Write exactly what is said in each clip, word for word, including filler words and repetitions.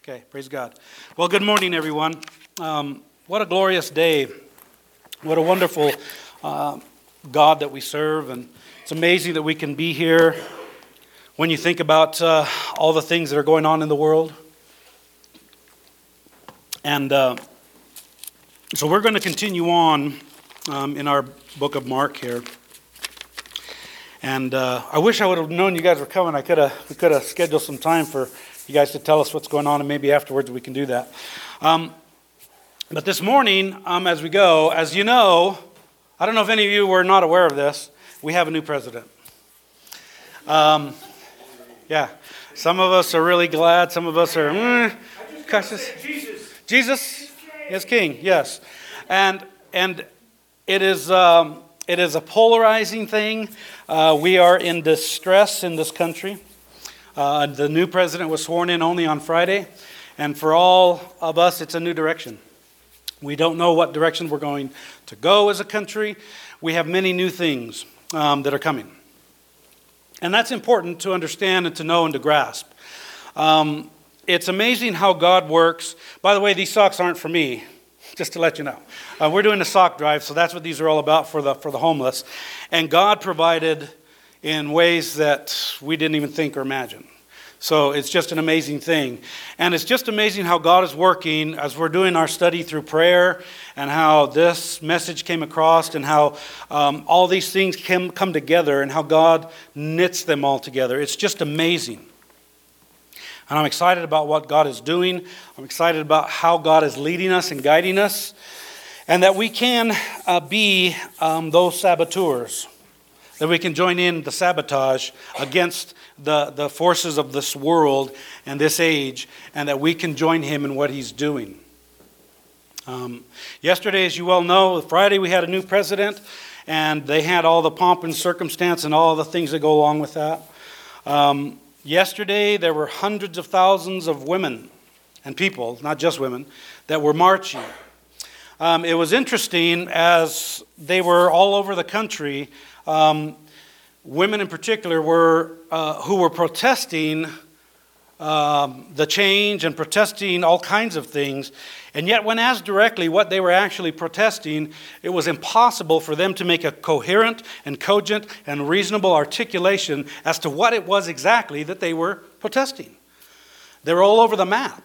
Okay, praise God. Well, good morning, everyone. Um, what a glorious day. What a wonderful uh, God that we serve. And it's amazing that we can be here when you think about uh, all the things that are going on in the world. And uh, so we're going to continue on um, in our book of Mark here. And uh, I wish I would have known you guys were coming. I could have we could have scheduled some time for you guys to tell us what's going on, and maybe afterwards we can do that. Um, but this morning, um, as we go, as you know, I don't know if any of you were not aware of this, we have a new president. Um, yeah, some of us are really glad. Some of us are, mm, cautious. Jesus. Jesus is king, yes. And and it is um, it is a polarizing thing. Uh, we are in distress in this country. Uh, the new president was sworn in only on Friday, and for all of us, it's a new direction. We don't know what direction we're going to go as a country. We have many new things um, that are coming. And that's important to understand and to know and to grasp. Um, it's amazing how God works. By the way, these socks aren't for me, just to let you know. Uh, we're doing a sock drive, so that's what these are all about for the for the homeless. And God provided in ways that we didn't even think or imagine. So it's just an amazing thing. And it's just amazing how God is working as we're doing our study through prayer, and how this message came across, and how um, all these things can come together, and how God knits them all together. It's just amazing. And I'm excited about what God is doing. I'm excited about how God is leading us and guiding us, and that we can uh, be um, those saboteurs. That we can join in the sabotage against the, the forces of this world and this age, and that we can join him in what he's doing. Um, yesterday, as you well know, Friday we had a new president, and they had all the pomp and circumstance and all the things that go along with that. Um, yesterday, there were hundreds of thousands of women and people, not just women, that were marching. Um, it was interesting as they were all over the country. Um, women in particular were uh, who were protesting um, the change and protesting all kinds of things. And yet when asked directly what they were actually protesting, it was impossible for them to make a coherent and cogent and reasonable articulation as to what it was exactly that they were protesting. They were all over the map.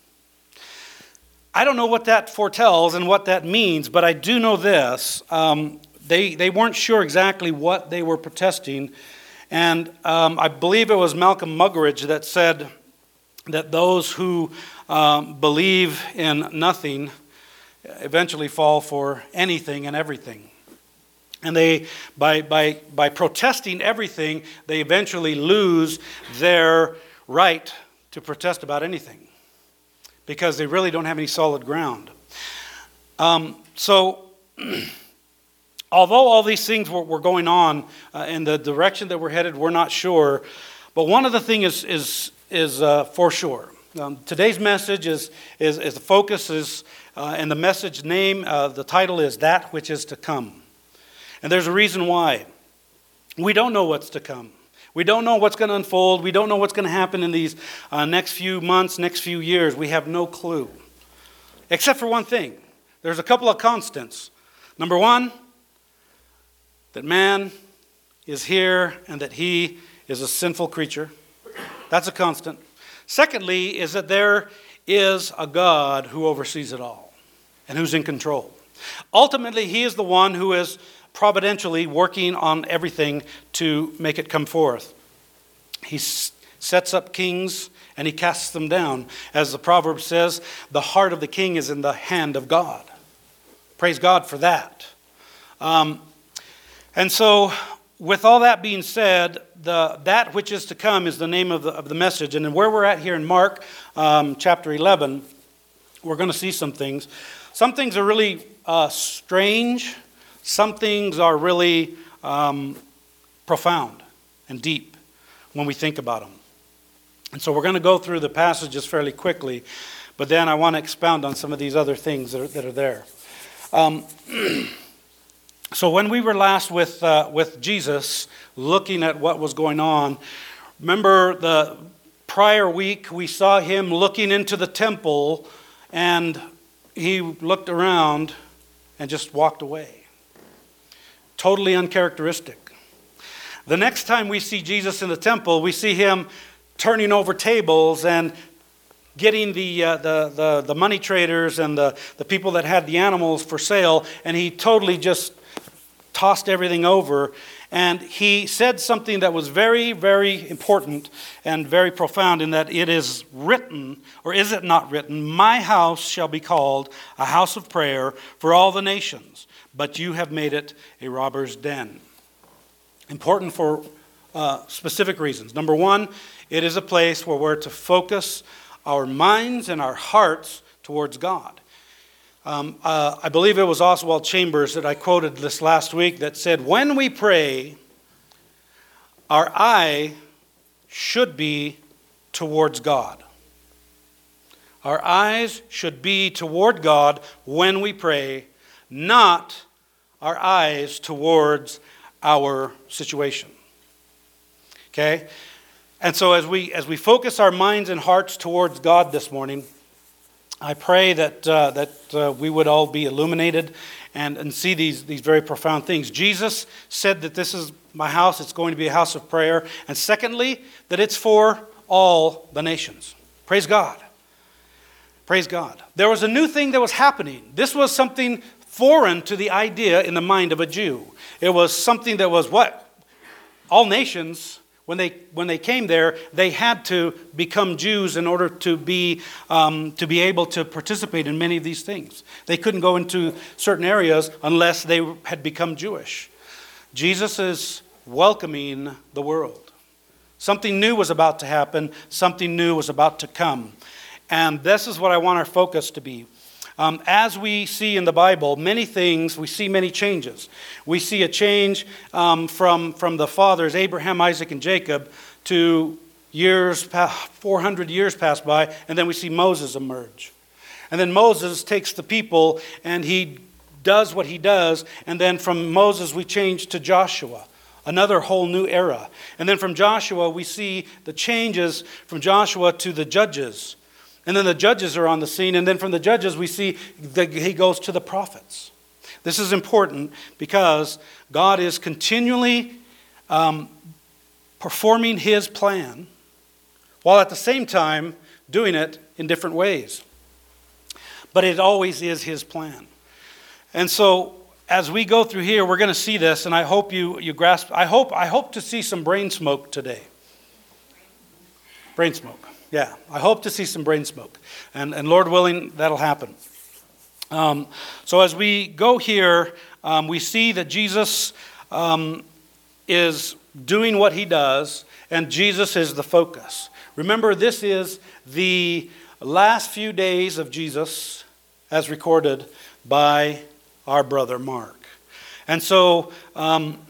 I don't know what that foretells and what that means, but I do know this. Um, They they weren't sure exactly what they were protesting. And um, I believe it was Malcolm Muggeridge that said that those who um, believe in nothing eventually fall for anything and everything. And they by by by protesting everything, they eventually lose their right to protest about anything, because they really don't have any solid ground. Um, so... Although all these things were, were going on uh, in the direction that we're headed, we're not sure. But one of the things is is is uh, for sure. Um, today's message is is, is the focus is uh, and the message name. Uh, the title is That Which Is to Come, and there's a reason why. We don't know what's to come. We don't know what's going to unfold. We don't know what's going to happen in these uh, next few months, next few years. We have no clue, except for one thing. There's a couple of constants. Number one, that man is here and that he is a sinful creature. That's a constant. Secondly, is that there is a God who oversees it all and who's in control. Ultimately, he is the one who is providentially working on everything to make it come forth. He s- sets up kings and he casts them down. As the proverb says, the heart of the king is in the hand of God. Praise God for that. Um, And so, with all that being said, the that which is to come is the name of the of the message. And where we're at here in Mark um, chapter eleven, we're going to see some things. Some things are really uh, strange. Some things are really um, profound and deep when we think about them. And so we're going to go through the passages fairly quickly, but then I want to expound on some of these other things that are, that are there. Um, So when we were last with uh, with Jesus, looking at what was going on, remember the prior week, we saw him looking into the temple, and he looked around and just walked away. Totally uncharacteristic. The next time we see Jesus in the temple, we see him turning over tables and getting the, uh, the, the, the money traders and the, the people that had the animals for sale, and he totally just tossed everything over. And he said something that was very, very important and very profound, in that it is written, or is it not written, my house shall be called a house of prayer for all the nations, but you have made it a robber's den. Important for uh, specific reasons. Number one, it is a place where we're to focus our minds and our hearts towards God. Um, uh, I believe it was Oswald Chambers that I quoted this last week that said, when we pray, our eye should be towards God. Our eyes should be toward God when we pray, not our eyes towards our situation. Okay? And so as we as we focus our minds and hearts towards God this morning, I pray that uh, that uh, we would all be illuminated and, and see these, these very profound things. Jesus said that this is my house, it's going to be a house of prayer. And secondly, that it's for all the nations. Praise God. Praise God. There was a new thing that was happening. This was something foreign to the idea in the mind of a Jew. It was something that was what? All nations. When they when they came there, they had to become Jews in order to be um, to be able to participate in many of these things. They couldn't go into certain areas unless they had become Jewish. Jesus is welcoming the world. Something new was about to happen. Something new was about to come. And this is what I want our focus to be. Um, as we see in the Bible, many things, we see many changes. We see a change um, from, from the fathers, Abraham, Isaac, and Jacob, to years, four hundred years pass by, and then we see Moses emerge. And then Moses takes the people, and he does what he does, and then from Moses we change to Joshua, another whole new era. And then from Joshua we see the changes from Joshua to the judges. And then the judges are on the scene. And then from the judges, we see that he goes to the prophets. This is important because God is continually um, performing his plan, while at the same time doing it in different ways. But it always is his plan. And so as we go through here, we're going to see this, and I hope you, you grasp. I hope, I hope to see some brain smoke today. Brain smoke. Yeah, I hope to see some brain smoke. And, and Lord willing, that'll happen. Um, so as we go here, um, we see that Jesus um, is doing what he does, and Jesus is the focus. Remember, this is the last few days of Jesus as recorded by our brother Mark. And so um,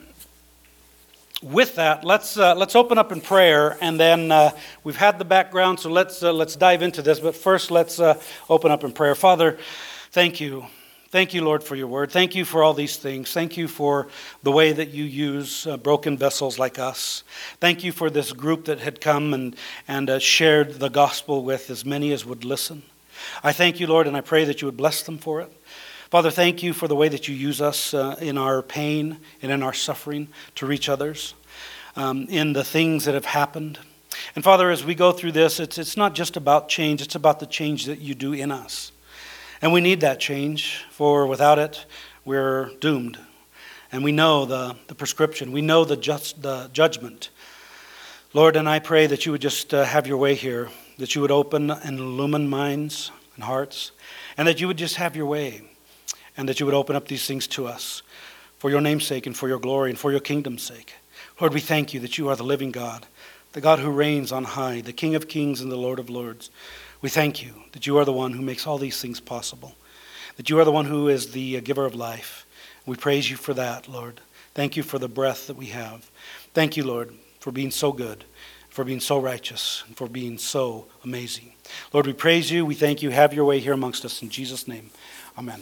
with that, let's uh, let's open up in prayer, and then uh, we've had the background, so let's uh, let's dive into this. But first, let's uh, open up in prayer. Father, thank you, thank you, Lord, for your word. Thank you for all these things. Thank you for the way that you use uh, broken vessels like us. Thank you for this group that had come and and uh, shared the gospel with as many as would listen. I thank you, Lord, and I pray that you would bless them for it. Father, thank you for the way that you use us uh, in our pain and in our suffering to reach others, um, in the things that have happened. And Father, as we go through this, it's it's not just about change, it's about the change that you do in us. And we need that change, for without it, we're doomed. And we know the, the prescription, we know the just the judgment. Lord, and I pray that you would just uh, have your way here, that you would open and illumine minds and hearts, and that you would just have your way. And that you would open up these things to us for your name's sake and for your glory and for your kingdom's sake. Lord, we thank you that you are the living God, the God who reigns on high, the King of kings and the Lord of lords. We thank you that you are the one who makes all these things possible, that you are the one who is the giver of life. We praise you for that, Lord. Thank you for the breath that we have. Thank you, Lord, for being so good, for being so righteous, and for being so amazing. Lord, we praise you. We thank you. Have your way here amongst us. In Jesus' name, amen.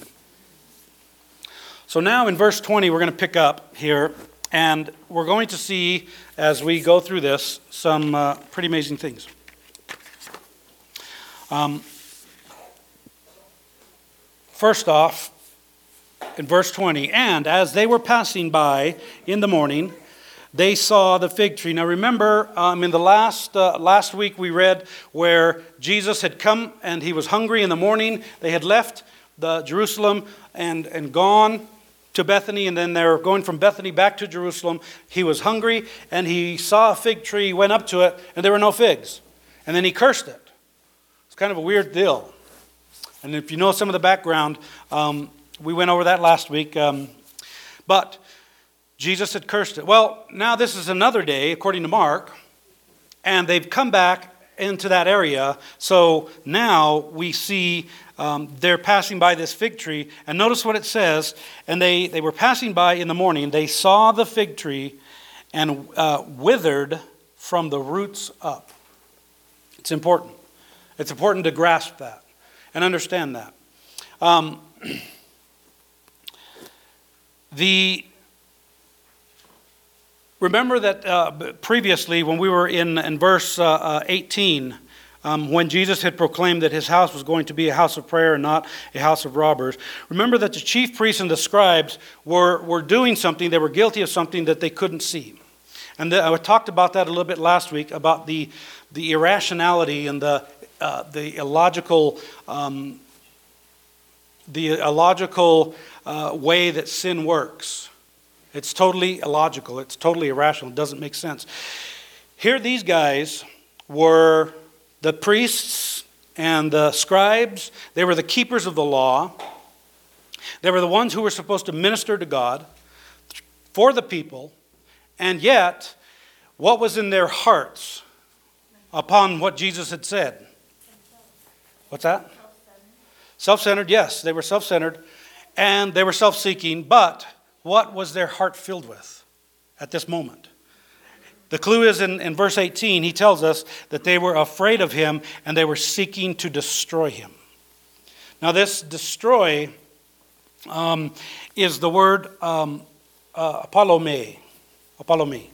So now in verse twenty, we're going to pick up here, and we're going to see, as we go through this, some uh, pretty amazing things. Um, first off, in verse twenty, and as they were passing by in the morning, they saw the fig tree. Now remember, um, in the last uh, last week we read where Jesus had come and he was hungry in the morning. They had left the Jerusalem and, and gone to Bethany, and then they were going from Bethany back to Jerusalem. He was hungry and he saw a fig tree, went up to it, and there were no figs. And then he cursed it. It's kind of a weird deal. And if you know some of the background, um, we went over that last week. Um, but Jesus had cursed it. Well, now this is another day, according to Mark, and they've come back into that area. So now we see um, they're passing by this fig tree. And notice what it says. And they, they were passing by in the morning. They saw the fig tree and uh, withered from the roots up. It's important. It's important to grasp that and understand that. Um, the... Remember that uh, previously when we were in, in verse uh, uh, eighteen, um, when Jesus had proclaimed that his house was going to be a house of prayer and not a house of robbers, remember that the chief priests and the scribes were, were doing something, they were guilty of something that they couldn't see. And the, I talked about that a little bit last week, about the, the irrationality and the, uh, the illogical, um, the illogical uh, way that sin works. It's totally illogical. It's totally irrational. It doesn't make sense. Here these guys were the priests and the scribes. They were the keepers of the law. They were the ones who were supposed to minister to God for the people. And yet, what was in their hearts upon what Jesus had said? What's that? Self-centered. Self-centered, yes. They were self-centered. And they were self-seeking, but what was their heart filled with at this moment? The clue is in, in verse eighteen. He tells us that they were afraid of him and they were seeking to destroy him. Now this destroy um, is the word um, uh, apolome. Apolome.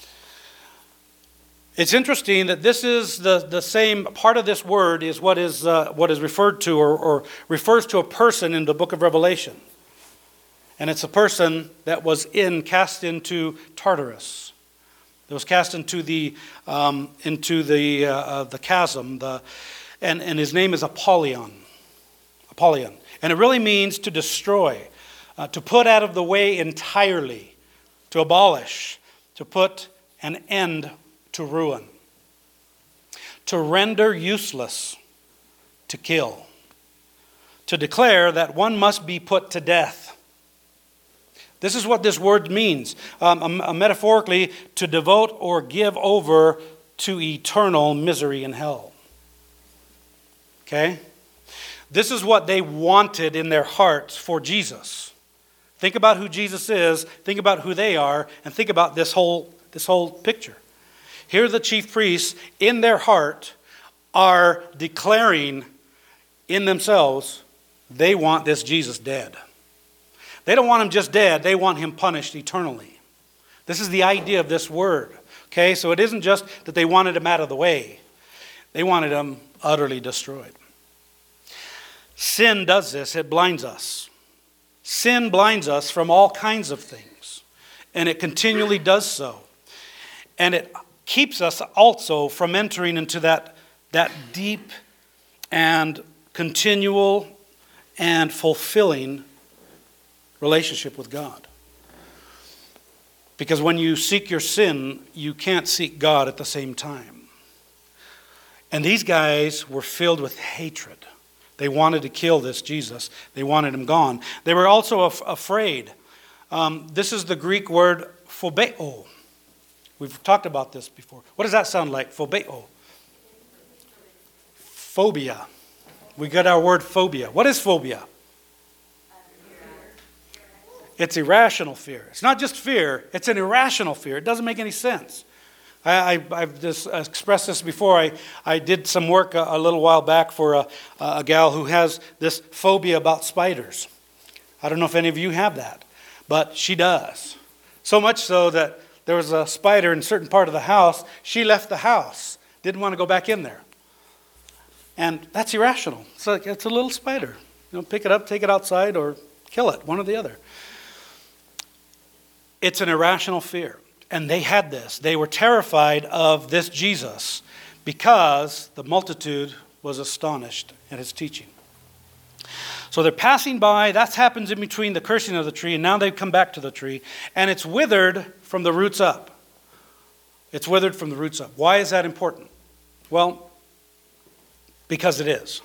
It's interesting that this is the, the same, part of this word is what is, uh, what is referred to or, or refers to a person in the book of Revelation. And it's a person that was in cast into Tartarus. That was cast into the um, into the uh, uh, the chasm. The and and his name is Apollyon. Apollyon, and it really means to destroy, uh, to put out of the way entirely, to abolish, to put an end to ruin, to render useless, to kill, to declare that one must be put to death. This is what this word means, um, uh, metaphorically, to devote or give over to eternal misery in hell. Okay? This is what they wanted in their hearts for Jesus. Think about who Jesus is, think about who they are, and think about this whole, this whole picture. Here the chief priests, in their heart, are declaring in themselves, they want this Jesus dead. They don't want him just dead. They want him punished eternally. This is the idea of this word. Okay, so it isn't just that they wanted him out of the way. They wanted him utterly destroyed. Sin does this. It blinds us. Sin blinds us from all kinds of things. And it continually does so. And it keeps us also from entering into that, that deep and continual and fulfilling relationship with God. Because when you seek your sin, you can't seek God at the same time. And these guys were filled with hatred. They wanted to kill this Jesus. They wanted him gone. They were also af- afraid. Um, this is the Greek word phobeo. We've talked about this before. What does that sound like? Phobeo. Phobia. We got our word phobia. What is phobia? It's irrational fear. It's not just fear. It's an irrational fear. It doesn't make any sense. I, I, I've just expressed this before. I, I did some work a, a little while back for a, a gal who has this phobia about spiders. I don't know if any of you have that, but she does. So much so that there was a spider in a certain part of the house. She left the house. Didn't want to go back in there. And that's irrational. It's like, it's a little spider. You know, pick it up, take it outside, or kill it, one or the other. It's an irrational fear. And they had this. They were terrified of this Jesus because the multitude was astonished at his teaching. So they're passing by. That happens in between the cursing of the tree, and now they've come back to the tree, and it's withered from the roots up. It's withered from the roots up. Why is that important? Well, because it is.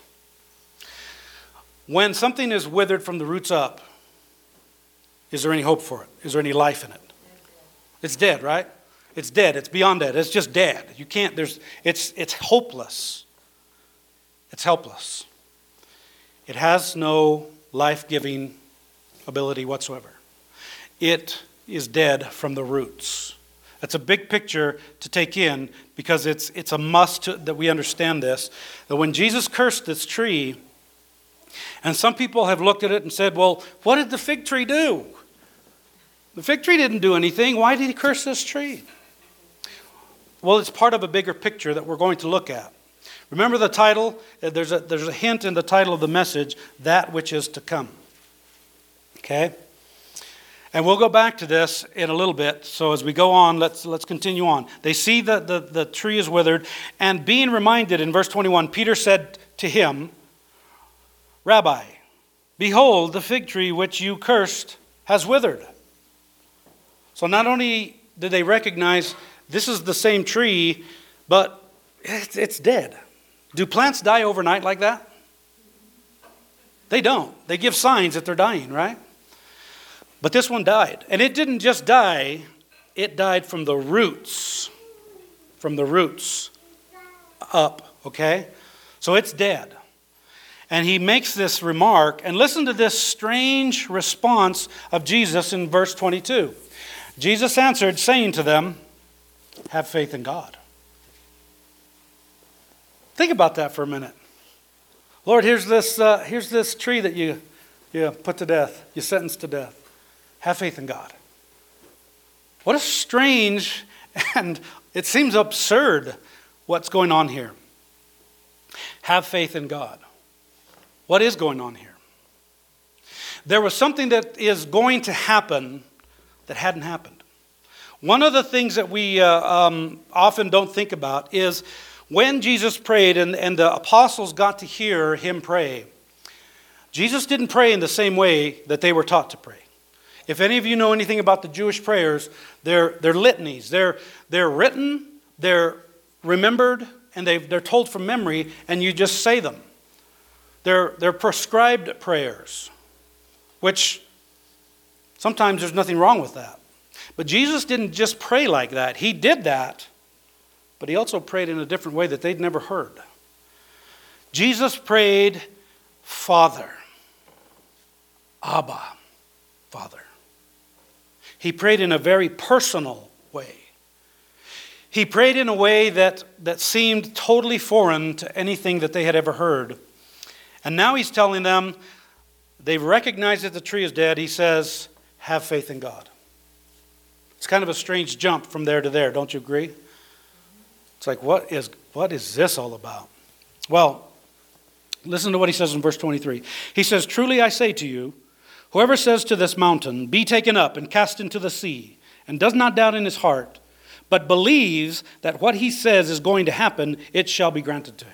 When something is withered from the roots up, is there any hope for it? Is there any life in it? It's dead, right? It's dead. It's beyond dead. It's just dead. You can't, there's, it's, it's hopeless. It's helpless. It has no life-giving ability whatsoever. It is dead from the roots. That's a big picture to take in because it's, it's a must to, that we understand this. That when Jesus cursed this tree, and some people have looked at it and said, well, what did the fig tree do? The fig tree didn't do anything. Why did he curse this tree? Well, it's part of a bigger picture that we're going to look at. Remember the title? There's a, there's a hint in the title of the message, That Which Is to Come. Okay? And we'll go back to this in a little bit. So as we go on, let's, let's continue on. They see that the, the tree is withered. And being reminded in verse twenty-one, Peter said to him, Rabbi, behold, the fig tree which you cursed has withered. So not only did they recognize this is the same tree, but it's, it's dead. Do plants die overnight like that? They don't. They give signs that they're dying, right? But this one died. And it didn't just die, it died from the roots. From the roots up, okay? So it's dead. And he makes this remark, and listen to this strange response of Jesus in verse twenty-two. Jesus answered, saying to them, have faith in God. Think about that for a minute. Lord, here's this, uh, here's this tree that you, you put to death, you sentenced to death. Have faith in God. What a strange, and it seems absurd what's going on here. Have faith in God. What is going on here? There was something that is going to happen that hadn't happened. One of the things that we uh, um, often don't think about is when Jesus prayed and, and the apostles got to hear him pray, Jesus didn't pray in the same way that they were taught to pray. If any of you know anything about the Jewish prayers, they're, they're litanies. They're, they're written, they're remembered, and they've, they're told from memory, and you just say them. They're, they're prescribed prayers, which sometimes there's nothing wrong with that. But Jesus didn't just pray like that. He did that, but he also prayed in a different way that they'd never heard. Jesus prayed, Father, Abba, Father. He prayed in a very personal way. He prayed in a way that, that seemed totally foreign to anything that they had ever heard. And now he's telling them, they've recognized that the tree is dead. He says, have faith in God. It's kind of a strange jump from there to there, don't you agree? It's like, what is, what is this all about? Well, listen to what he says in verse twenty-three. He says, truly I say to you, whoever says to this mountain, be taken up and cast into the sea, and does not doubt in his heart, but believes that what he says is going to happen, it shall be granted to him.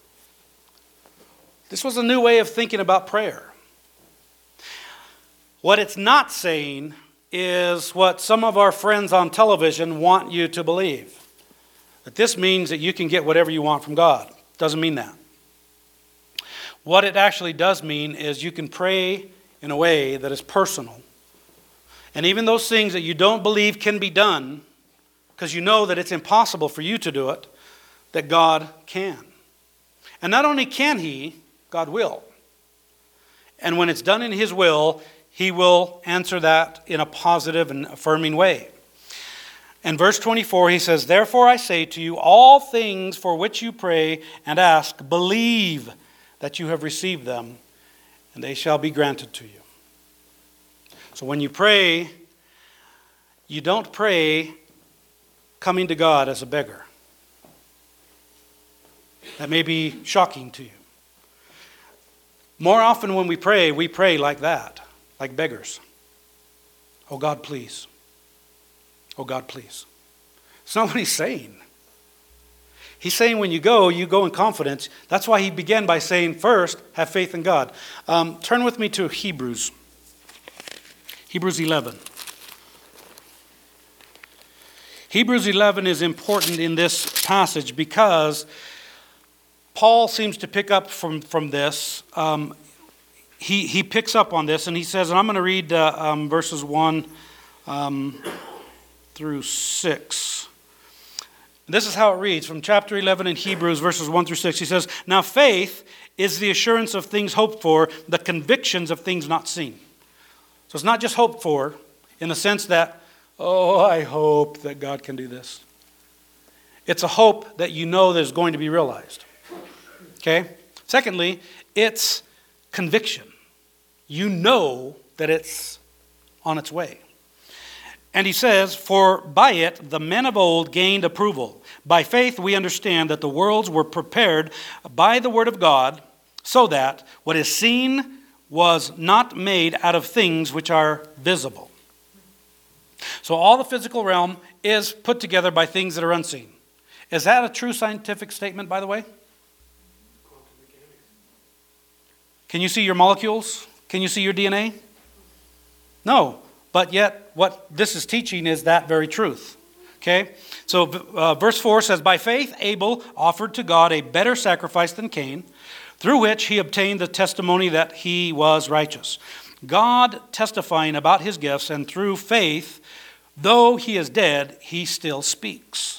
This was a new way of thinking about prayer. What it's not saying is what some of our friends on television want you to believe. That this means that you can get whatever you want from God. Doesn't mean that. What it actually does mean is you can pray in a way that is personal. And even those things that you don't believe can be done, because you know that it's impossible for you to do it, that God can. And not only can he, God will. And when it's done in his will, he will answer that in a positive and affirming way. In verse twenty-four, he says, therefore I say to you, all things for which you pray and ask, believe that you have received them, and they shall be granted to you. So when you pray, you don't pray coming to God as a beggar. that may be shocking to you. More often when we pray, we pray like that, like beggars. Oh God, please. Oh God, please. It's not what he's saying. He's saying when you go, you go in confidence. That's why he began by saying, first, have faith in God. Um, turn with me to Hebrews. Hebrews eleven. Hebrews eleven is important in this passage because Paul seems to pick up from, from this. Um, he, he picks up on this and he says, and I'm going to read uh, um, verses one um, through six. This is how it reads from chapter eleven in Hebrews, verses one through six. He says, now faith is the assurance of things hoped for, the convictions of things not seen. So it's not just hoped for in the sense that, oh, I hope that God can do this. It's a hope that you know that is going to be realized. Okay? Secondly, it's conviction. You know that it's on its way. And he says, for by it the men of old gained approval. By faith we understand that the worlds were prepared by the word of God, so that what is seen was not made out of things which are visible. So all the physical realm is put together by things that are unseen. Is that a true scientific statement, by the way? Can you see your molecules? Can you see your D N A? No. But yet, what this is teaching is that very truth. Okay? So, uh, verse four says, by faith Abel offered to God a better sacrifice than Cain, through which he obtained the testimony that he was righteous. God testifying about his gifts, and through faith, though he is dead, he still speaks.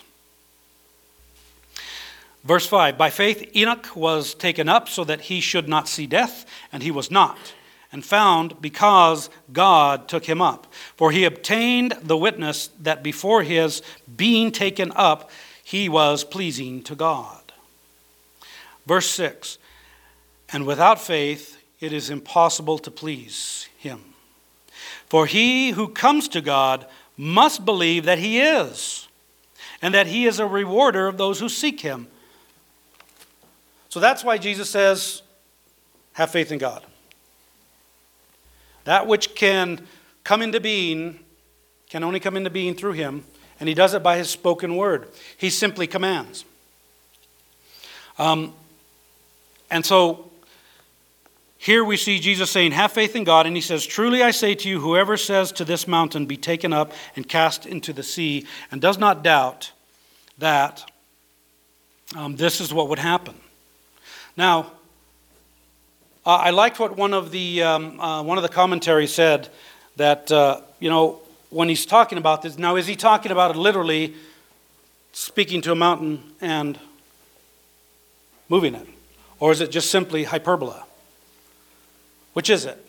Verse five, by faith Enoch was taken up so that he should not see death, and he was not, and found because God took him up. For he obtained the witness that before his being taken up, he was pleasing to God. Verse six, and without faith it is impossible to please him. For he who comes to God must believe that he is, and that he is a rewarder of those who seek him. So that's why Jesus says, have faith in God. That which can come into being can only come into being through him, and he does it by his spoken word. He simply commands. Um, and so here we see Jesus saying, have faith in God, and he says, truly I say to you, whoever says to this mountain, be taken up and cast into the sea, and does not doubt that um, this is what would happen. Now, Uh, I liked what one of the um, uh, one of the commentaries said, that uh, you know, when he's talking about this, now is he talking about it literally speaking to a mountain and moving it, or is it just simply hyperbola? Which is it?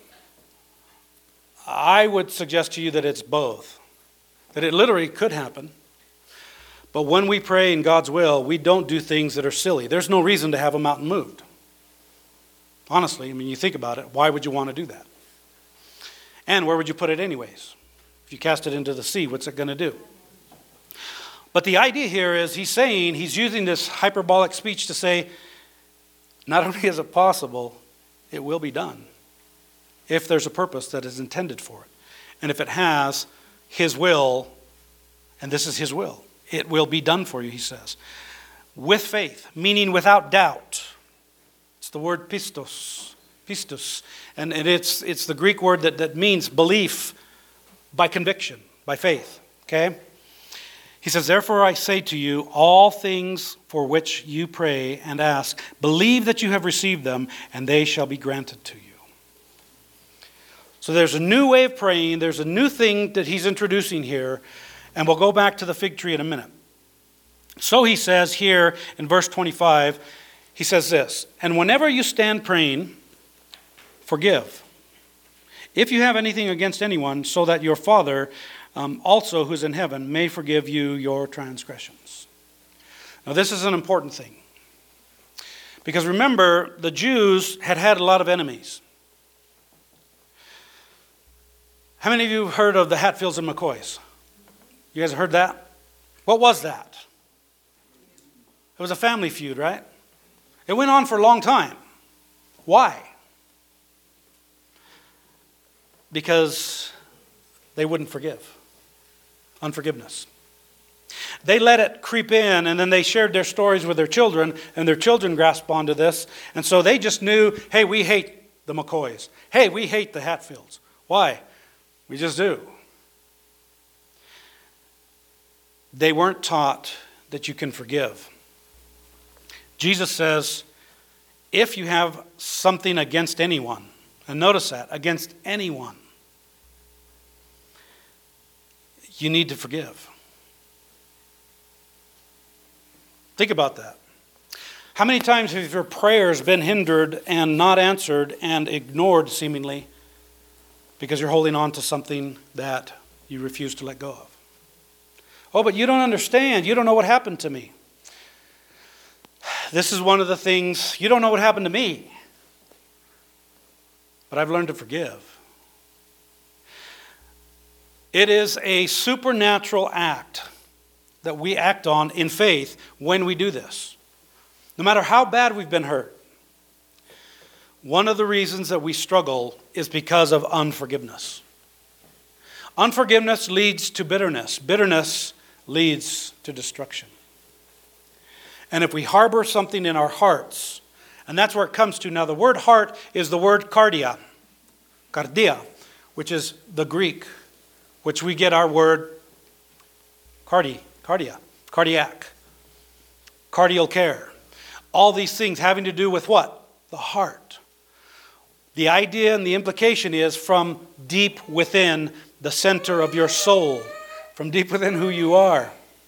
I would suggest to you that it's both, that it literally could happen. But when we pray in God's will, we don't do things that are silly. There's no reason to have a mountain moved. Honestly, I mean, you think about it, why would you want to do that? And where would you put it anyways? If you cast it into the sea, what's it going to do? But the idea here is he's saying, he's using this hyperbolic speech to say, not only is it possible, it will be done. If there's a purpose that is intended for it. And if it has his will, and this is his will, it will be done for you, he says. With faith, meaning without doubt. It's the word pistos, pistos, and, and it's it's the Greek word that, that means belief by conviction, by faith, okay? He says, therefore I say to you, all things for which you pray and ask, believe that you have received them, and they shall be granted to you. So there's a new way of praying, there's a new thing that he's introducing here, and we'll go back to the fig tree in a minute. So he says here in verse twenty-five, he says this, and whenever you stand praying, forgive, if you have anything against anyone, so that your Father um, also who's in heaven may forgive you your transgressions. Now this is an important thing. Because remember, the Jews had had a lot of enemies. How many of you have heard of the Hatfields and McCoys? You guys heard that? What was that? It was a family feud, right? It went on for a long time. Why? Because they wouldn't forgive. Unforgiveness. They let it creep in, and then they shared their stories with their children, and their children grasped onto this. And so they just knew, hey, we hate the McCoys. Hey, we hate the Hatfields. Why? We just do. They weren't taught that you can forgive. Jesus says, if you have something against anyone, and notice that, against anyone, you need to forgive. Think about that. How many times have your prayers been hindered and not answered and ignored seemingly because you're holding on to something that you refuse to let go of? Oh, but you don't understand. You don't know what happened to me. This is one of the things, you don't know what happened to me. But I've learned to forgive. It is a supernatural act that we act on in faith when we do this. No matter how bad we've been hurt. One of the reasons that we struggle is because of unforgiveness. Unforgiveness leads to bitterness. Bitterness leads to destruction. And if we harbor something in our hearts, and that's where it comes to. Now the word heart is the word cardia. Cardia, which is the Greek, which we get our word cardi. Cardia, cardiac, cardial care. All these things having to do with what? The heart. The idea and the implication is from deep within the center of your soul, from deep within who you are.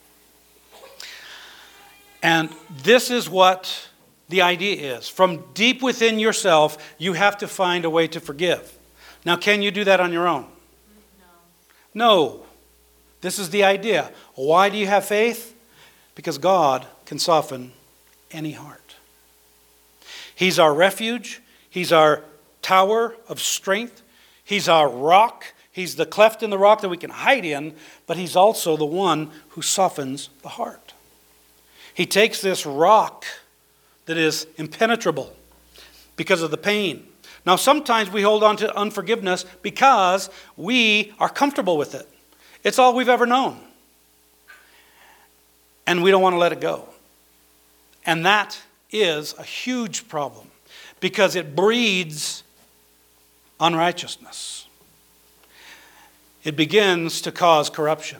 And this is what the idea is. From deep within yourself, you have to find a way to forgive. Now, can you do that on your own? No. No. This is the idea. Why do you have faith? Because God can soften any heart. He's our refuge. He's our tower of strength. He's our rock. He's the cleft in the rock that we can hide in. But He's also the one who softens the heart. He takes this rock that is impenetrable because of the pain. Now, sometimes we hold on to unforgiveness because we are comfortable with it. It's all we've ever known. And we don't want to let it go. And that is a huge problem because it breeds unrighteousness. It begins to cause corruption.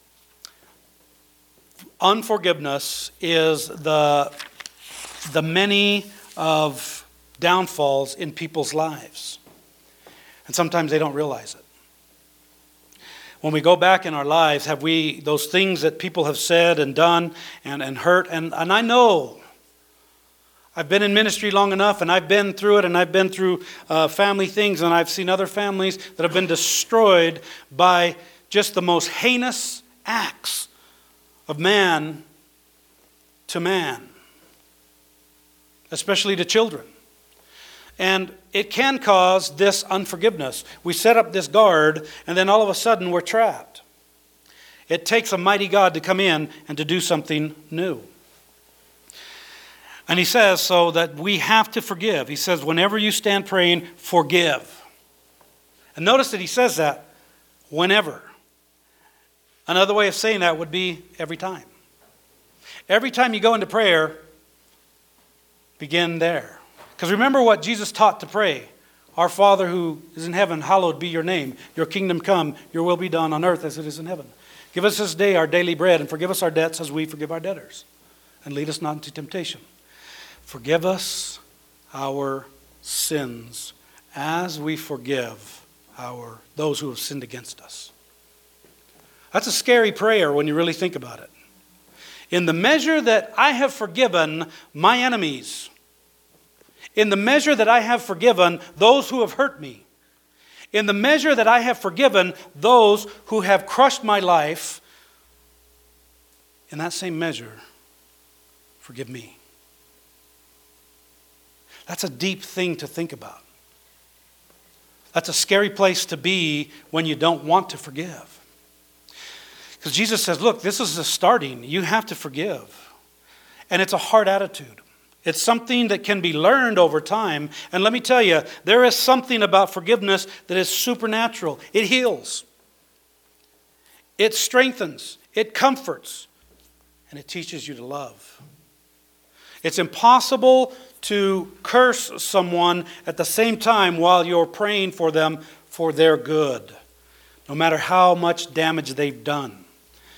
Unforgiveness is the, the many of downfalls in people's lives. And sometimes they don't realize it. When we go back in our lives, have we, those things that people have said and done and, and hurt, and, and I know, I've been in ministry long enough and I've been through it and I've been through uh, family things and I've seen other families that have been destroyed by just the most heinous acts of man to man, especially to children. And it can cause this unforgiveness. We set up this guard, and then all of a sudden we're trapped. It takes a mighty God to come in and to do something new. And He says so that we have to forgive. He says, whenever you stand praying, forgive. And notice that He says that, whenever. Another way of saying that would be every time. Every time you go into prayer, begin there. Because remember what Jesus taught to pray. Our Father who is in heaven, hallowed be your name. Your kingdom come, your will be done on earth as it is in heaven. Give us this day our daily bread and forgive us our debts as we forgive our debtors. And lead us not into temptation. Forgive us our sins as we forgive our those who have sinned against us. That's a scary prayer when you really think about it. In the measure that I have forgiven my enemies, in the measure that I have forgiven those who have hurt me, in the measure that I have forgiven those who have crushed my life, in that same measure, forgive me. That's a deep thing to think about. That's a scary place to be when you don't want to forgive. Because Jesus says, look, this is the starting. You have to forgive. And it's a hard attitude. It's something that can be learned over time. And let me tell you, there is something about forgiveness that is supernatural. It heals. It strengthens. It comforts. And it teaches you to love. It's impossible to curse someone at the same time while you're praying for them for their good, no matter how much damage they've done.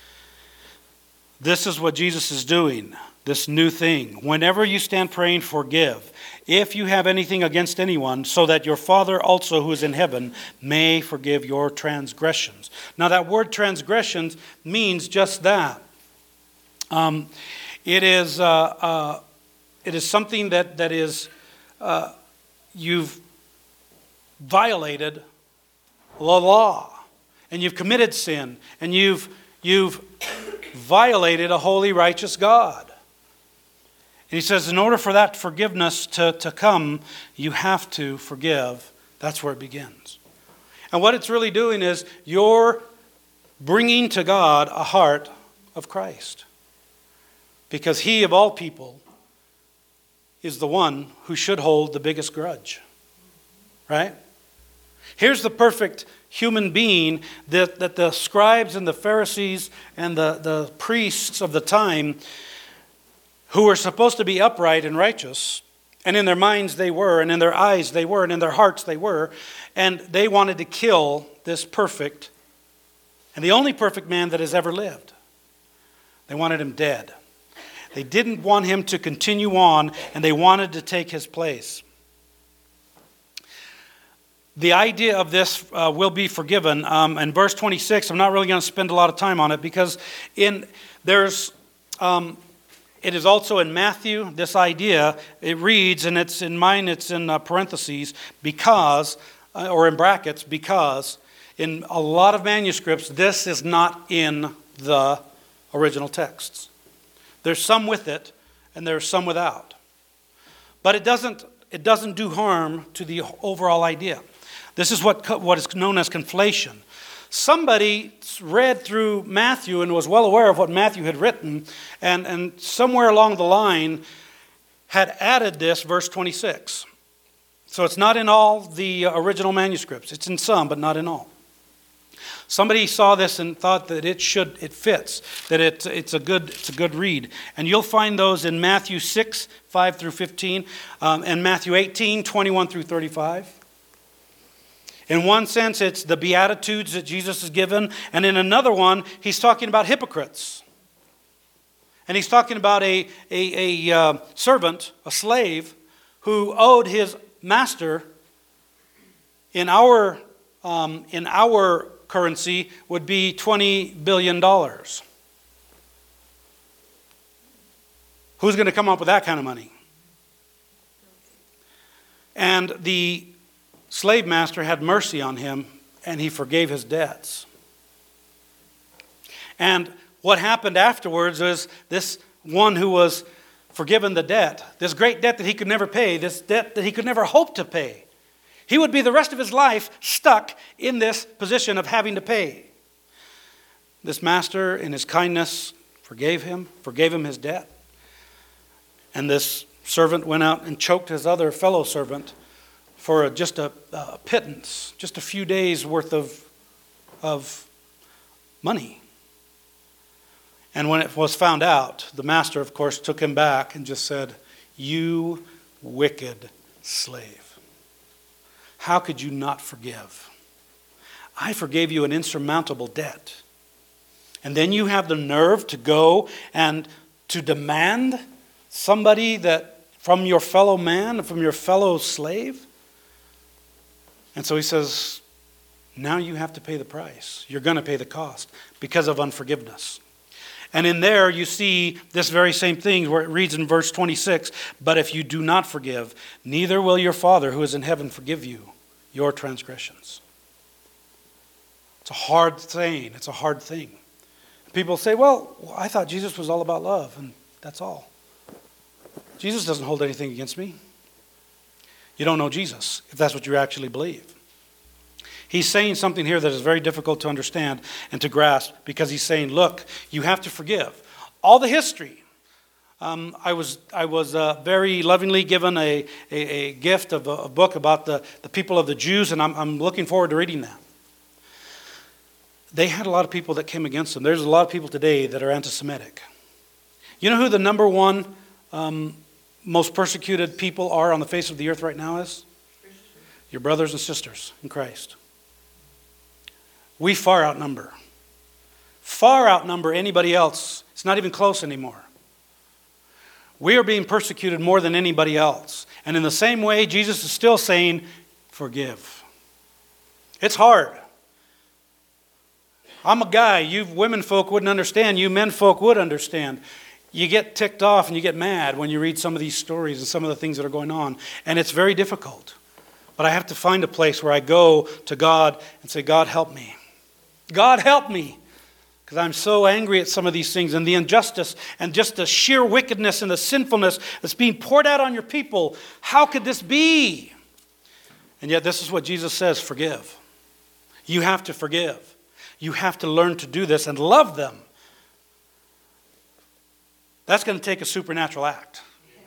This is what Jesus is doing, this new thing. Whenever you stand praying, forgive, if you have anything against anyone, so that your Father also who is in heaven may forgive your transgressions. Now that word transgressions means just that. Um, it is... Uh, uh, It is something that, that is, uh, you've violated the law, and you've committed sin, and you've, you've violated a holy, righteous God. And he says, in order for that forgiveness to, to come, you have to forgive. That's where it begins. And what it's really doing is you're bringing to God a heart of Christ. Because he, of all people, is the one who should hold the biggest grudge. Right? Here's the perfect human being that, that the scribes and the Pharisees and the, the priests of the time, who were supposed to be upright and righteous, and in their minds they were, and in their eyes they were, and in their hearts they were, and they wanted to kill this perfect, and the only perfect man that has ever lived. They wanted him dead. They didn't want him to continue on, and they wanted to take his place. The idea of this uh, will be forgiven. Um, in verse twenty-six, I'm not really going to spend a lot of time on it, because in there's um, it is also in Matthew, this idea. It reads, and it's in mine, it's in uh, parentheses, because, uh, or in brackets, because in a lot of manuscripts, this is not in the original texts. There's some with it, and there's some without. But it doesn't, it doesn't do harm to the overall idea. This is what, what is known as conflation. Somebody read through Matthew and was well aware of what Matthew had written, and, and somewhere along the line had added this, verse twenty-six. So it's not in all the original manuscripts. It's in some, but not in all. Somebody saw this and thought that it should, it fits, that it, it's a good, it's a good read. And you'll find those in Matthew six, five through fifteen, um, and Matthew eighteen, twenty-one through thirty-five. In one sense, it's the Beatitudes that Jesus has given, and in another one, he's talking about hypocrites. And he's talking about a, a, a uh, servant, a slave, who owed his master in our um, in our currency would be twenty billion dollars. Who's going to come up with that kind of money? And the slave master had mercy on him, and he forgave his debts. And what happened afterwards is this one who was forgiven the debt, this great debt that he could never pay, this debt that he could never hope to pay, he would be the rest of his life stuck in this position of having to pay. This master, in his kindness, forgave him, forgave him his debt. And this servant went out and choked his other fellow servant for just a, a pittance, just a few days worth of, of money. And when it was found out, the master, of course, took him back and just said, "You wicked slave. How could you not forgive? I forgave you an insurmountable debt. And then you have the nerve to go and to demand somebody that from your fellow man, from your fellow slave?" And so he says, now you have to pay the price. You're going to pay the cost because of unforgiveness. And in there you see this very same thing where it reads in verse twenty-six, "But if you do not forgive, neither will your Father who is in heaven forgive you your transgressions." It's a hard saying. It's a hard thing. People say, well, I thought Jesus was all about love, and that's all. Jesus doesn't hold anything against me. You don't know Jesus, if that's what you actually believe. He's saying something here that is very difficult to understand and to grasp, because he's saying, look, you have to forgive. All the history um, I was I was uh, very lovingly given a, a, a gift of a, a book about the, the people of the Jews, and I'm, I'm looking forward to reading that. They had a lot of people that came against them. There's a lot of people today that are anti-Semitic. You know who the number one um, most persecuted people are on the face of the earth right now is? Your brothers and sisters in Christ. We far outnumber. Far outnumber anybody else. It's not even close anymore. We are being persecuted more than anybody else. And in the same way, Jesus is still saying, forgive. It's hard. I'm a guy. You women folk wouldn't understand. You men folk would understand. You get ticked off and you get mad when you read some of these stories and some of the things that are going on. And it's very difficult. But I have to find a place where I go to God and say, God, help me. God, help me. Because I'm so angry at some of these things and the injustice and just the sheer wickedness and the sinfulness that's being poured out on your people. How could this be? And yet this is what Jesus says, forgive. You have to forgive. You have to learn to do this and love them. That's going to take a supernatural act.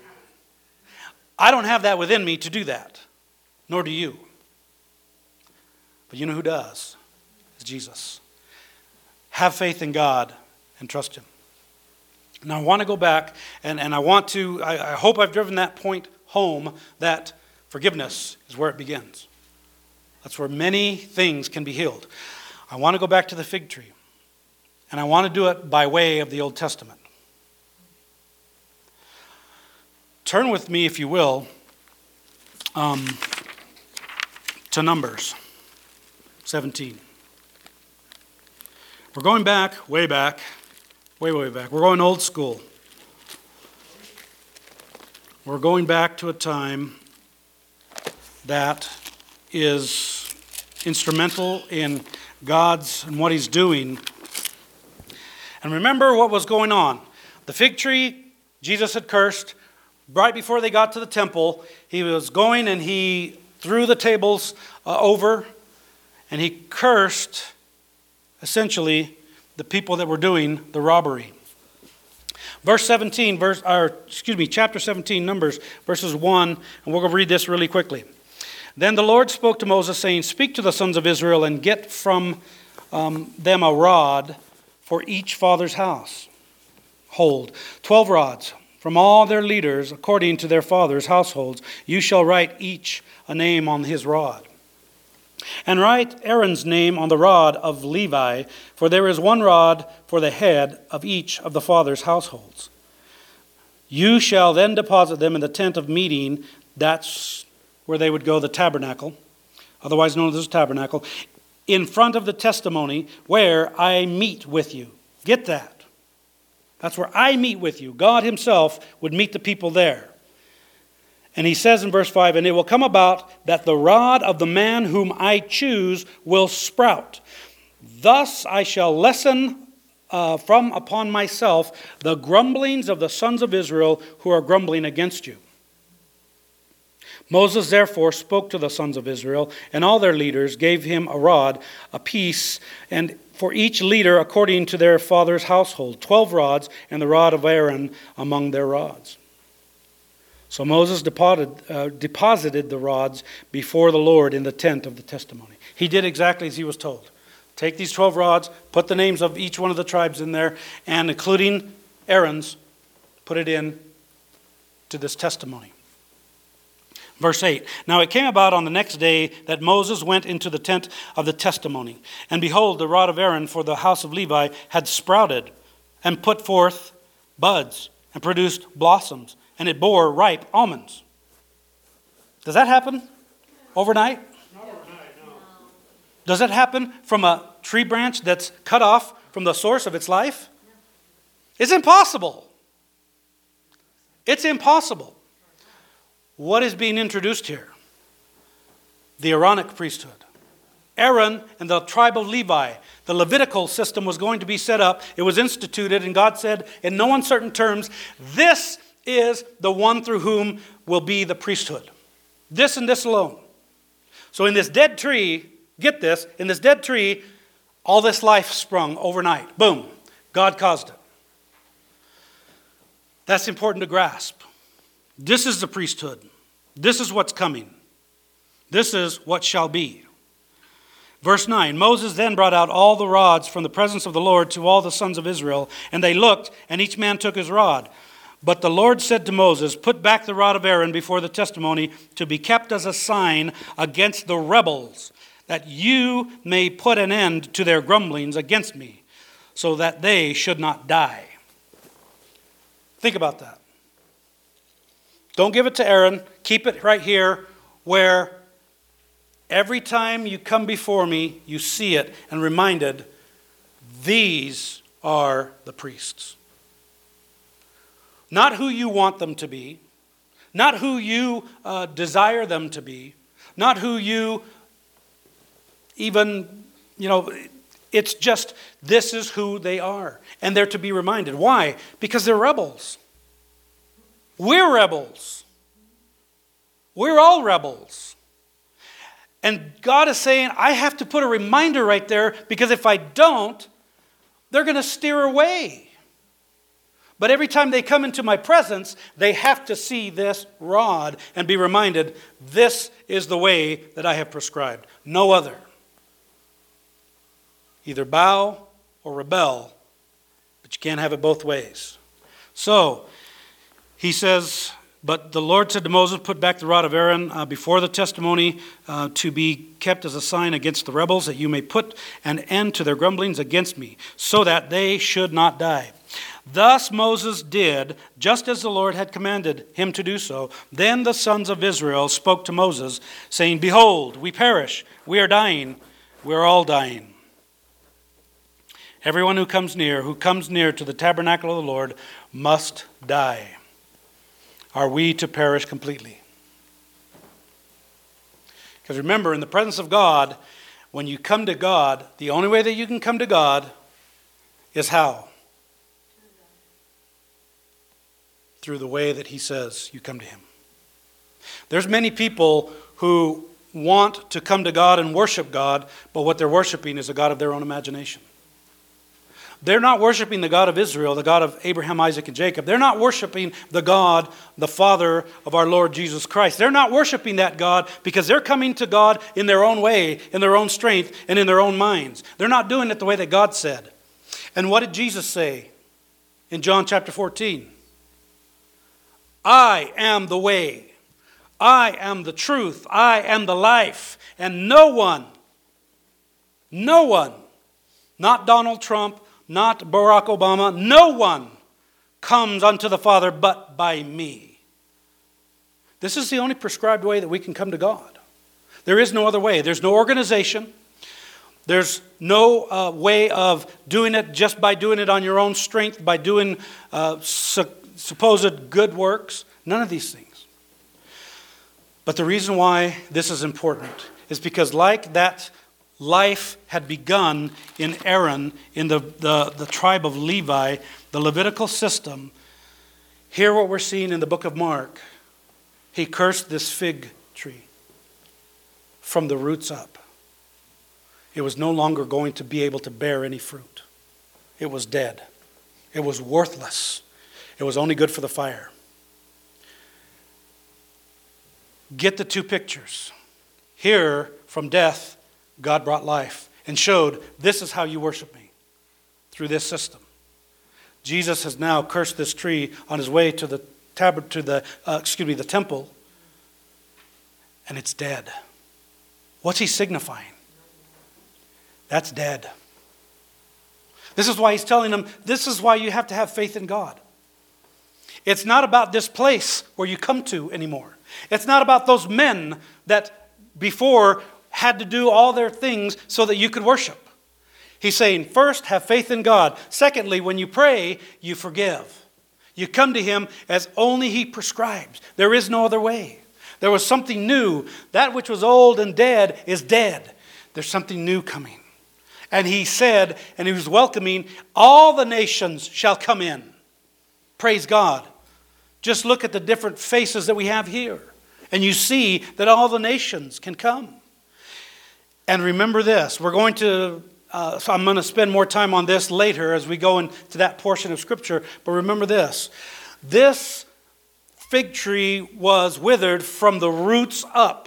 I don't have that within me to do that. Nor do you. But you know who does? It's Jesus. Have faith in God and trust Him. Now I want to go back and, and I want to, I, I hope I've driven that point home that forgiveness is where it begins. That's where many things can be healed. I want to go back to the fig tree. And I want to do it by way of the Old Testament. Turn with me, if you will, um, to Numbers seventeen. We're going back, way back, way, way back. We're going old school. We're going back to a time that is instrumental in God's and what He's doing. And remember what was going on. The fig tree, Jesus had cursed. Right before they got to the temple, He was going and He threw the tables uh, over and He cursed, essentially, the people that were doing the robbery. Verse seventeen, verse, or excuse me, chapter seventeen, Numbers, verses one, and we're going to read this really quickly. Then the Lord spoke to Moses, saying, speak to the sons of Israel and get from um, them a rod for each father's house. Hold, twelve rods from all their leaders according to their fathers' households. You shall write each a name on his rod. And write Aaron's name on the rod of Levi, for there is one rod for the head of each of the fathers' households. You shall then deposit them in the tent of meeting. That's where they would go, the tabernacle, otherwise known as the tabernacle, in front of the testimony where I meet with you. Get that. That's where I meet with you. God Himself would meet the people there. And He says in verse five, and it will come about that the rod of the man whom I choose will sprout. Thus I shall lessen uh, from upon myself the grumblings of the sons of Israel who are grumbling against you. Moses therefore spoke to the sons of Israel, and all their leaders gave him a rod apiece, and for each leader according to their father's household, twelve rods, and the rod of Aaron among their rods. So Moses deposited, uh, deposited the rods before the Lord in the tent of the testimony. He did exactly as he was told. Take these twelve rods, put the names of each one of the tribes in there, and including Aaron's, put it in to this testimony. Verse eight, now it came about on the next day that Moses went into the tent of the testimony. And behold, the rod of Aaron for the house of Levi had sprouted and put forth buds and produced blossoms. And it bore ripe almonds. Does that happen overnight? Not overnight, no. Does that happen from a tree branch that's cut off from the source of its life? It's impossible. It's impossible. What is being introduced here? The Aaronic priesthood. Aaron and the tribe of Levi. The Levitical system was going to be set up. It was instituted, and God said in no uncertain terms, this is the one through whom will be the priesthood. This and this alone. So in this dead tree, get this, in this dead tree, all this life sprung overnight. Boom. God caused it. That's important to grasp. This is the priesthood. This is what's coming. This is what shall be. Verse nine, Moses then brought out all the rods from the presence of the Lord to all the sons of Israel, and they looked, and each man took his rod. But the Lord said to Moses, put back the rod of Aaron before the testimony to be kept as a sign against the rebels, that you may put an end to their grumblings against me, so that they should not die. Think about that. Don't give it to Aaron. Keep it right here where every time you come before me, you see it and reminded, these are the priests. Not who you want them to be, not who you uh, desire them to be, not who you even, you know, it's just this is who they are. And they're to be reminded. Why? Because they're rebels. We're rebels. We're all rebels. And God is saying, I have to put a reminder right there, because if I don't, they're going to steer away. But every time they come into my presence, they have to see this rod and be reminded, this is the way that I have prescribed. No other. Either bow or rebel, but you can't have it both ways. So, he says, but the Lord said to Moses, put back the rod of Aaron uh, before the testimony uh, to be kept as a sign against the rebels, that you may put an end to their grumblings against me, so that they should not die. Thus Moses did, just as the Lord had commanded him to do so. Then the sons of Israel spoke to Moses, saying, behold, we perish, we are dying, we are all dying. Everyone who comes near, who comes near to the tabernacle of the Lord, must die. Are we to perish completely? Because remember, in the presence of God, when you come to God, the only way that you can come to God is how? Through the way that he says you come to him. There's many people who want to come to God and worship God, but what they're worshiping is a God of their own imagination. They're not worshiping the God of Israel, the God of Abraham, Isaac, and Jacob. They're not worshiping the God, the Father of our Lord Jesus Christ. They're not worshiping that God because they're coming to God in their own way, in their own strength, and in their own minds. They're not doing it the way that God said. And what did Jesus say in John chapter fourteen? I am the way. I am the truth. I am the life. And no one, no one, not Donald Trump, not Barack Obama, no one comes unto the Father but by me. This is the only prescribed way that we can come to God. There is no other way. There's no organization. There's no uh, way of doing it just by doing it on your own strength, by doing uh, su- supposed good works. None of these things. But the reason why this is important is because like that life had begun in Aaron, in the, the, the tribe of Levi, the Levitical system, here what we're seeing in the book of Mark, he cursed this fig tree from the roots up. It was no longer going to be able to bear any fruit. It was dead. It was worthless. It was only good for the fire. Get the two pictures. Here, from death, God brought life and showed this is how you worship me, through this system. Jesus has now cursed this tree on his way to the tab- to the uh, excuse me the temple, and it's dead. What's he signifying? That's dead. This is why he's telling them, this is why you have to have faith in God. It's not about this place where you come to anymore. It's not about those men that before had to do all their things so that you could worship. He's saying, first, have faith in God. Secondly, when you pray, you forgive. You come to him as only he prescribes. There is no other way. There was something new. That which was old and dead is dead. There's something new coming. And he said, and he was welcoming, all the nations shall come in. Praise God. Just look at the different faces that we have here. And you see that all the nations can come. And remember this. We're going to, uh, so I'm going to spend more time on this later as we go into that portion of Scripture. But remember this. This fig tree was withered from the roots up.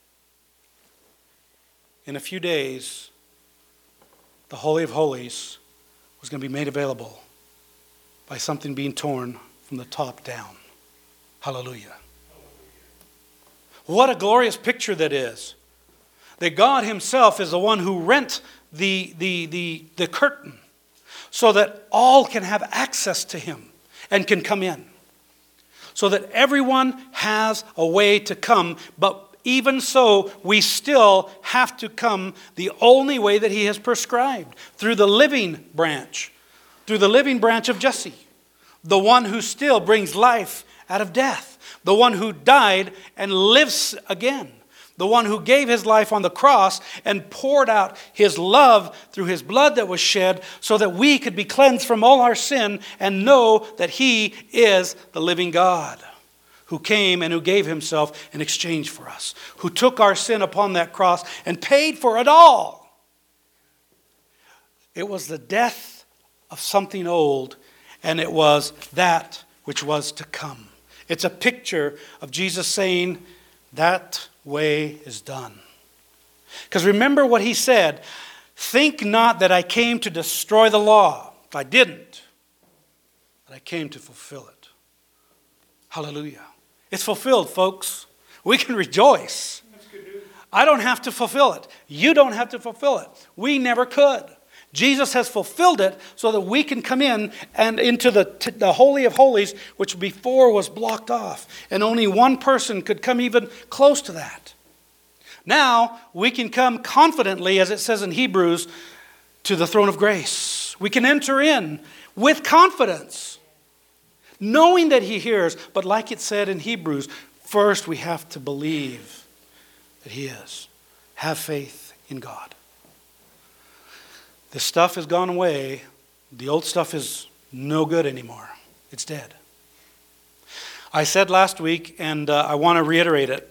In a few days, the Holy of Holies was going to be made available by something being torn from the top down. Hallelujah. What a glorious picture that is. That God himself is the one who rent the, the, the, the curtain so that all can have access to him and can come in. So that everyone has a way to come, but even so, we still have to come the only way that he has prescribed, through the living branch, through the living branch of Jesse, the one who still brings life out of death, the one who died and lives again, the one who gave his life on the cross and poured out his love through his blood that was shed so that we could be cleansed from all our sin and know that he is the living God, who came and who gave himself in exchange for us, who took our sin upon that cross and paid for it all. It was the death of something old, and it was that which was to come. It's a picture of Jesus saying, that way is done. Because remember what he said, think not that I came to destroy the law. I didn't. But I came to fulfill it. Hallelujah. It's fulfilled, folks. We can rejoice. I don't have to fulfill it. You don't have to fulfill it. We never could. Jesus has fulfilled it so that we can come in and into the, the Holy of Holies, which before was blocked off. And only one person could come even close to that. Now we can come confidently, as it says in Hebrews, to the throne of grace. We can enter in with confidence, knowing that he hears. But like it said in Hebrews, first we have to believe that he is. Have faith in God. The stuff has gone away. The old stuff is no good anymore. It's dead. I said last week, and uh, I want to reiterate it,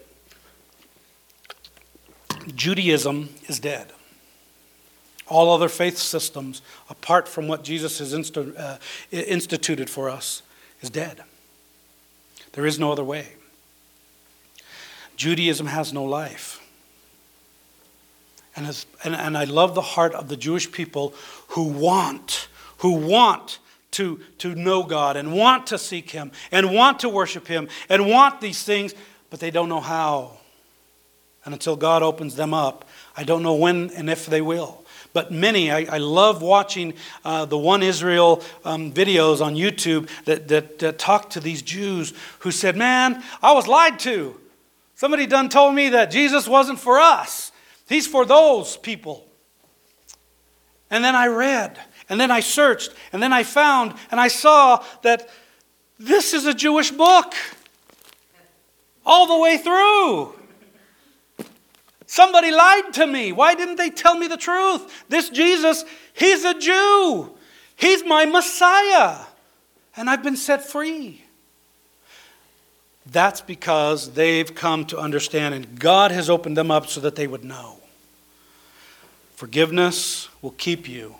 Judaism is dead. All other faith systems, apart from what Jesus has inst- uh, instituted for us, is dead. There is no other way. Judaism has no life. And, as, and, and I love the heart of the Jewish people who want, who want to, to know God and want to seek him and want to worship him and want these things, but they don't know how. And until God opens them up, I don't know when and if they will. But many, I, I love watching uh, the One Israel um, videos on YouTube that, that, that talk to these Jews who said, man, I was lied to. Somebody done told me that Jesus wasn't for us. He's for those people. And then I read, and then I searched, and then I found, and I saw that this is a Jewish book. All the way through. Somebody lied to me. Why didn't they tell me the truth? This Jesus, he's a Jew. He's my Messiah. And I've been set free. That's because they've come to understand, and God has opened them up so that they would know. Forgiveness will keep you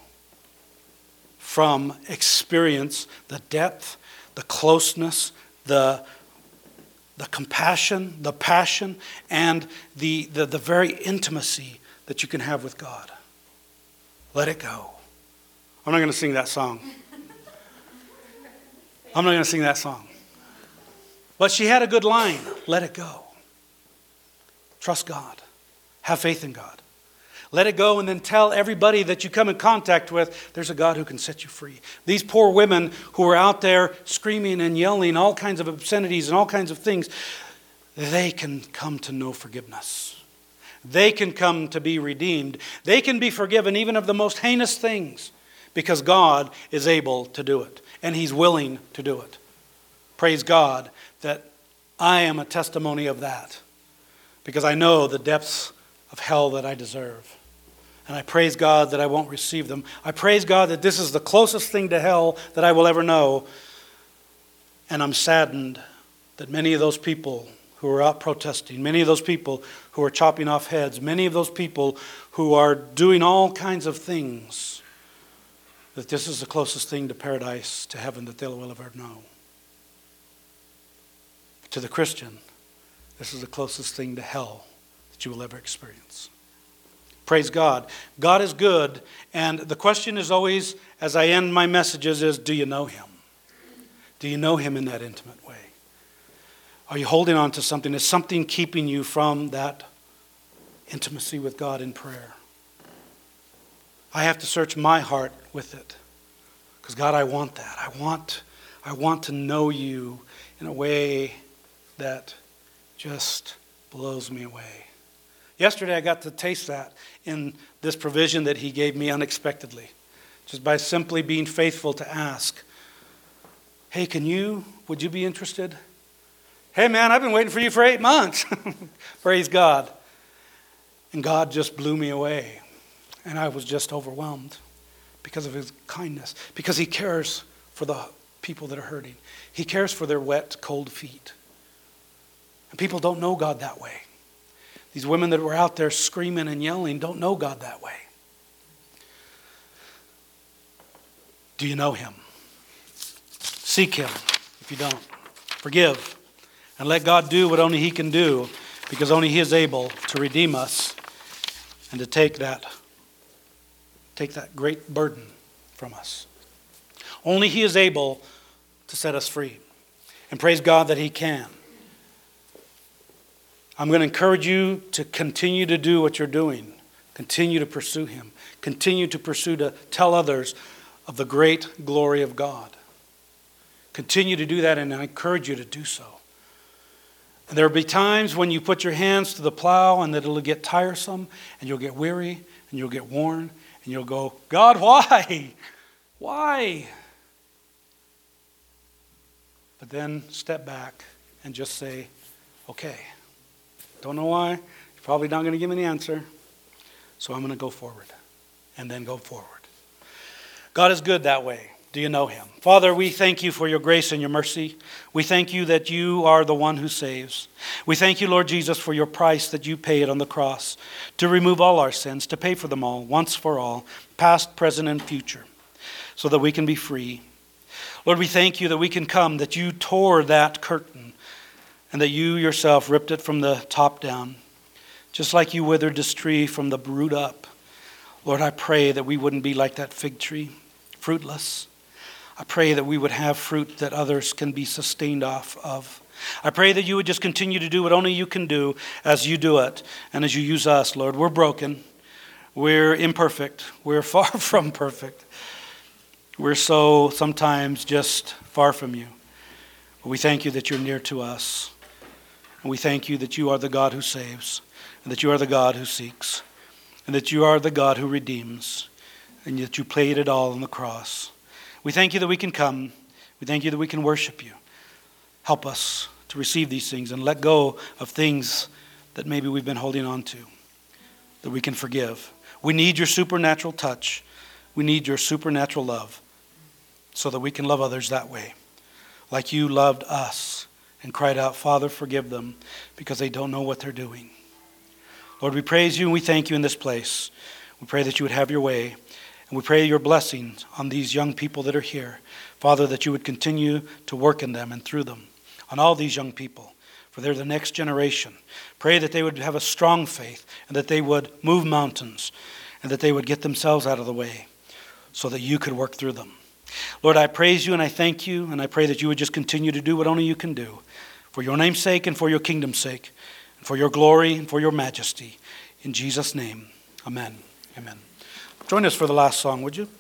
from experience the depth, the closeness, the, the compassion, the passion, and the, the, the very intimacy that you can have with God. Let it go. I'm not going to sing that song. I'm not going to sing that song. But she had a good line. Let it go. Trust God. Have faith in God. Let it go and then tell everybody that you come in contact with, there's a God who can set you free. These poor women who were out there screaming and yelling all kinds of obscenities and all kinds of things, they can come to know forgiveness. They can come to be redeemed. They can be forgiven even of the most heinous things because God is able to do it and he's willing to do it. Praise God that I am a testimony of that because I know the depths of hell that I deserve. And I praise God that I won't receive them. I praise God that this is the closest thing to hell that I will ever know. And I'm saddened that many of those people who are out protesting, many of those people who are chopping off heads, many of those people who are doing all kinds of things, that this is the closest thing to paradise, to heaven that they'll ever know. to the Christian, this is the closest thing to hell that you will ever experience. Praise God. God is good. And the question is always, as I end my messages, is do you know him? Do you know him in that intimate way? Are you holding on to something? Is something keeping you from that intimacy with God in prayer? I have to search my heart with it. Because God, I want that. I want, I want to know you in a way that just blows me away. Yesterday I got to taste that in this provision that he gave me unexpectedly. Just by simply being faithful to ask, hey, can you, would you be interested? Hey man, I've been waiting for you for eight months. Praise God. And God just blew me away. And I was just overwhelmed because of his kindness. Because he cares for the people that are hurting. He cares for their wet, cold feet. And people don't know God that way. These women that were out there screaming and yelling don't know God that way. Do you know him? Seek him if you don't. Forgive. And let God do what only he can do, because only he is able to redeem us and to take that, take that great burden from us. Only he is able to set us free. And praise God that he can. I'm going to encourage you to continue to do what you're doing. Continue to pursue him. Continue to pursue to tell others of the great glory of God. Continue to do that, and I encourage you to do so. And there will be times when you put your hands to the plow and that it'll get tiresome and you'll get weary and you'll get worn and you'll go, God, why? Why? But then step back and just say, okay, don't know why. You're probably not going to give me the answer. So I'm going to go forward and then go forward. God is good that way. Do you know him? Father, we thank you for your grace and your mercy. We thank you that you are the one who saves. We thank you, Lord Jesus, for your price that you paid on the cross to remove all our sins, to pay for them all, once for all, past, present, and future, so that we can be free. Lord, we thank you that we can come, that you tore that curtain, and that you yourself ripped it from the top down, just like you withered this tree from the root up. Lord, I pray that we wouldn't be like that fig tree, fruitless. I pray that we would have fruit that others can be sustained off of. I pray that you would just continue to do what only you can do as you do it and as you use us, Lord. We're broken. We're imperfect. We're far from perfect. We're so sometimes just far from you. But we thank you that you're near to us. And we thank you that you are the God who saves, and that you are the God who seeks, and that you are the God who redeems, and that you paid it all on the cross. We thank you that we can come. We thank you that we can worship you. Help us to receive these things and let go of things that maybe we've been holding on to, that we can forgive. We need your supernatural touch. We need your supernatural love so that we can love others that way, like you loved us and cried out, Father, forgive them because they don't know what they're doing. Lord, we praise you and we thank you in this place. We pray that you would have your way. And we pray your blessings on these young people that are here. Father, that you would continue to work in them and through them, on all these young people, for they're the next generation. Pray that they would have a strong faith and that they would move mountains and that they would get themselves out of the way so that you could work through them. Lord, I praise you and I thank you, and I pray that you would just continue to do what only you can do for your name's sake and for your kingdom's sake, and for your glory and for your majesty. In Jesus' name, amen. Amen. Join us for the last song, would you?